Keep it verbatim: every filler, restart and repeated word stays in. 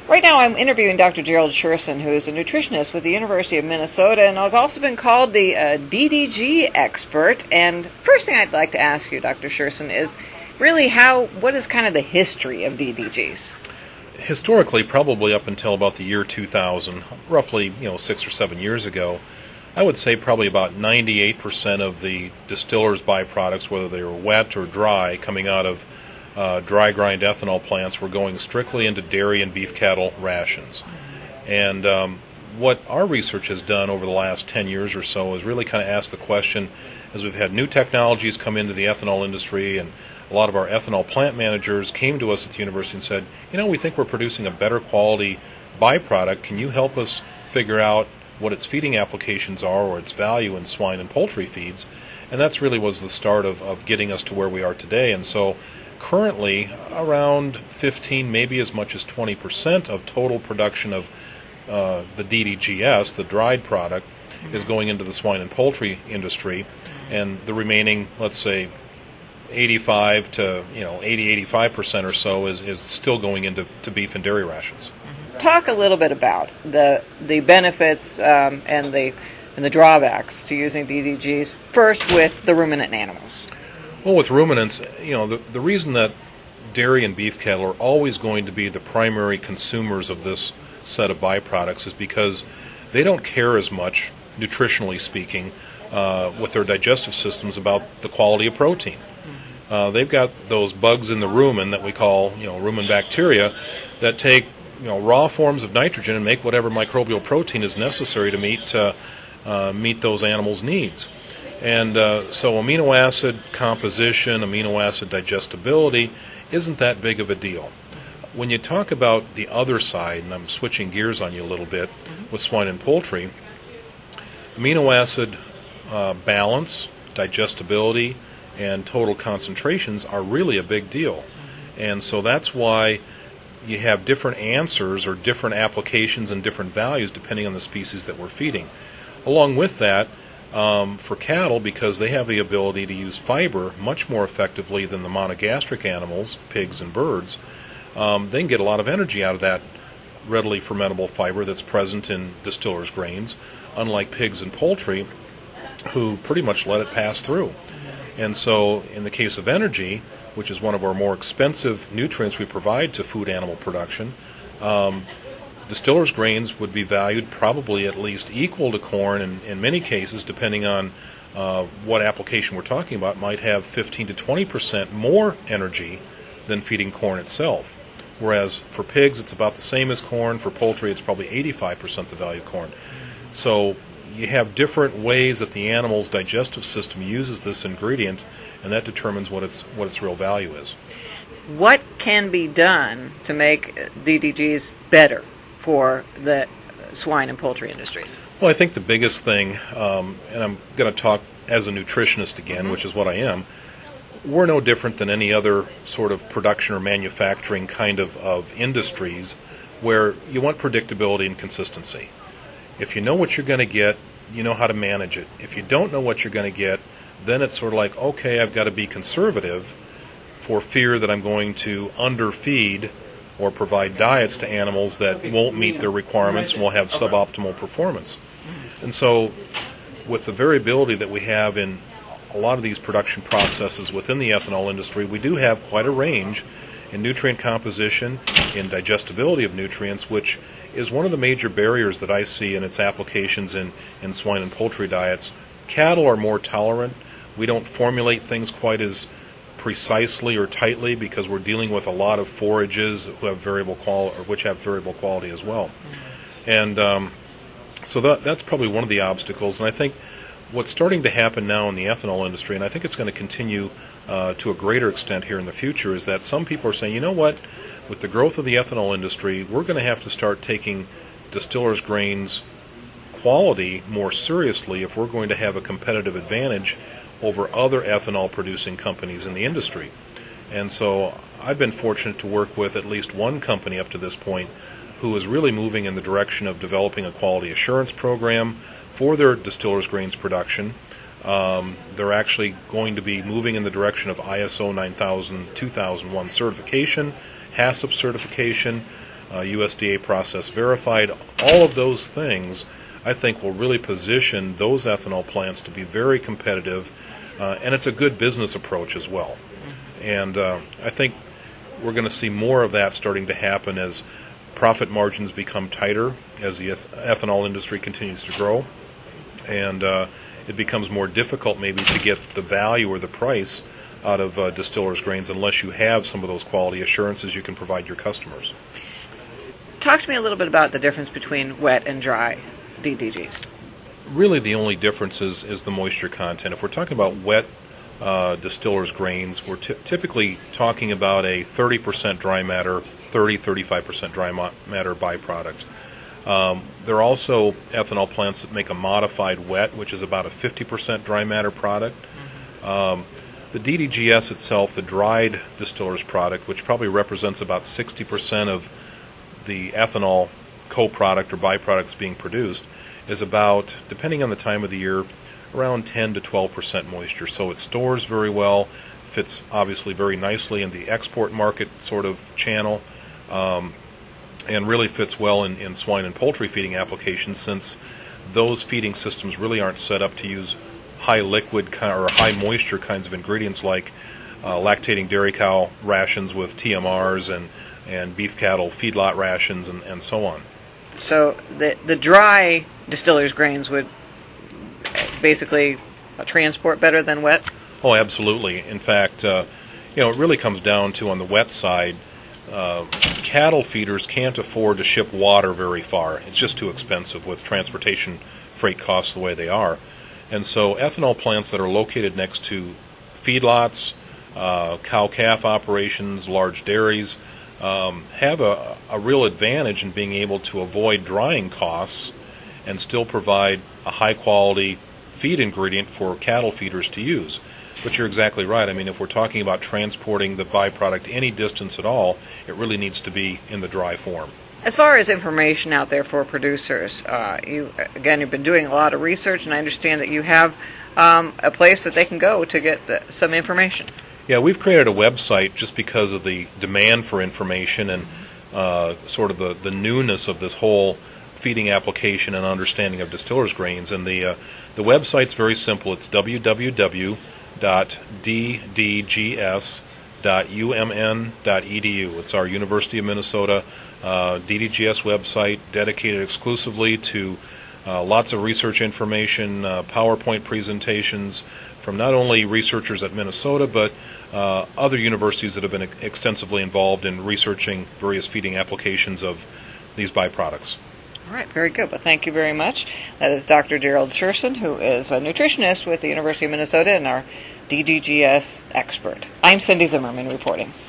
Right now I'm interviewing Doctor Gerald Sherson, who is a nutritionist with the University of Minnesota and has also been called the uh, D D G expert. And first thing I'd like to ask you, Doctor Sherson, is really how, what is kind of the history of D D Gs? Historically, probably up until about the year two thousand, roughly, you know, six or seven years ago, I would say probably about ninety-eight percent of the distillers' byproducts, whether they were wet or dry, coming out of uh, dry grind ethanol plants, were going strictly into dairy and beef cattle rations. And um, what our research has done over the last ten years or so is really kind of ask the question, as we've had new technologies come into the ethanol industry, and a lot of our ethanol plant managers came to us at the university and said, you know, we think we're producing a better quality byproduct. Can you help us figure out what its feeding applications are or its value in swine and poultry feeds? And that's really was the start of, of getting us to where we are today. And so currently around fifteen, maybe as much as twenty percent of total production of uh, the D D G S, the dried product, mm-hmm. is going into the swine and poultry industry. Mm-hmm. And the remaining, let's say, eighty-five to, you know, eighty, eighty-five percent or so is, is still going into to beef and dairy rations. Talk a little bit about the the benefits um, and the and the drawbacks to using D D Gs. First, with the ruminant animals. Well, with ruminants, you know, the the reason that dairy and beef cattle are always going to be the primary consumers of this set of byproducts is because they don't care as much, nutritionally speaking, uh, with their digestive systems about the quality of protein. Mm-hmm. Uh, they've got those bugs in the rumen that we call, you know, rumen bacteria that take, you know, raw forms of nitrogen and make whatever microbial protein is necessary to meet uh, uh, meet those animals' needs. And uh, so amino acid composition, amino acid digestibility isn't that big of a deal. When you talk about the other side, and I'm switching gears on you a little bit, mm-hmm. with swine and poultry, amino acid uh, balance, digestibility, and total concentrations are really a big deal. Mm-hmm. And so that's why you have different answers or different applications and different values depending on the species that we're feeding. Along with that, um, for cattle, because they have the ability to use fiber much more effectively than the monogastric animals, pigs and birds, um, they can get a lot of energy out of that readily fermentable fiber that's present in distillers' grains, unlike pigs and poultry, who pretty much let it pass through. And so in the case of energy, which is one of our more expensive nutrients we provide to food animal production, um, distillers' grains would be valued probably at least equal to corn, and in many cases, depending on uh, what application we're talking about, might have fifteen to twenty percent more energy than feeding corn itself. Whereas for pigs, it's about the same as corn. For poultry, it's probably eighty-five percent the value of corn. So you have different ways that the animal's digestive system uses this ingredient, and that determines what its what its real value is. What can be done to make D D Gs better for the swine and poultry industries? Well, I think the biggest thing, um, and I'm going to talk as a nutritionist again, mm-hmm. which is what I am, we're no different than any other sort of production or manufacturing kind of, of industries where you want predictability and consistency. If you know what you're going to get, you know how to manage it. If you don't know what you're going to get, then it's sort of like, okay, I've got to be conservative for fear that I'm going to underfeed or provide diets to animals that won't meet their requirements and will have suboptimal performance. And so with the variability that we have in a lot of these production processes within the ethanol industry, we do have quite a range in nutrient composition, in digestibility of nutrients, which is one of the major barriers that I see in its applications in, in swine and poultry diets. Cattle are more tolerant. We don't formulate things quite as precisely or tightly because we're dealing with a lot of forages who have variable quality, or which have variable quality as well. Mm-hmm. And um, so that that's probably one of the obstacles. And I think what's starting to happen now in the ethanol industry, and I think it's going to continue uh, to a greater extent here in the future, is that some people are saying, you know what, with the growth of the ethanol industry, we're going to have to start taking distillers' grains quality more seriously if we're going to have a competitive advantage over other ethanol producing companies in the industry. And so I've been fortunate to work with at least one company up to this point who is really moving in the direction of developing a quality assurance program for their distillers' grains production. Um, they're actually going to be moving in the direction of I S O nine thousand two thousand one certification, HACCP certification, uh, U S D A process verified. All of those things, I think, will really position those ethanol plants to be very competitive, uh, and it's a good business approach as well. And uh, I think we're going to see more of that starting to happen as profit margins become tighter, as the eth- ethanol industry continues to grow, and uh, it becomes more difficult maybe to get the value or the price out of uh, distillers' grains unless you have some of those quality assurances you can provide your customers. Talk to me a little bit about the difference between wet and dry D D Gs. Really the only difference is, is the moisture content. If we're talking about wet uh, distillers' grains, we're t- typically talking about a thirty percent dry matter, thirty to thirty-five percent dry mo- matter byproduct. Um, there are also ethanol plants that make a modified wet, which is about a fifty percent dry matter product. Mm-hmm. Um, the D D G S itself, the dried distillers product, which probably represents about sixty percent of the ethanol co-product or byproducts being produced, is about, depending on the time of the year, around ten to twelve percent moisture. So it stores very well, fits obviously very nicely in the export market sort of channel, um, and really fits well in, in swine and poultry feeding applications, since those feeding systems really aren't set up to use high liquid kind or high moisture kinds of ingredients like uh, lactating dairy cow rations with T M Rs and, and beef cattle feedlot rations and, and so on. So the the dry distillers' grains would basically transport better than wet? Oh, absolutely. In fact, uh, you know, it really comes down to, on the wet side, uh, cattle feeders can't afford to ship water very far. It's just too expensive with transportation freight costs the way they are. And so ethanol plants that are located next to feedlots, uh, cow-calf operations, large dairies, um, have a, a real advantage in being able to avoid drying costs and still provide a high-quality feed ingredient for cattle feeders to use. But you're exactly right. I mean, if we're talking about transporting the byproduct any distance at all, it really needs to be in the dry form. As far as information out there for producers, uh, you again, you've been doing a lot of research, and I understand that you have um, a place that they can go to get the, some information. Yeah, we've created a website just because of the demand for information and uh, sort of the, the newness of this whole feeding application and understanding of distillers' grains. And the uh, the website's very simple. It's w w w dot d d g s dot u m n dot e d u. It's our University of Minnesota uh, D D G S website, dedicated exclusively to uh, lots of research information, uh, PowerPoint presentations from not only researchers at Minnesota, but uh, other universities that have been extensively involved in researching various feeding applications of these byproducts. All right, very good. Well, thank you very much. That is Doctor Gerald Scherson, who is a nutritionist with the University of Minnesota and our D D G S expert. I'm Cindy Zimmerman reporting.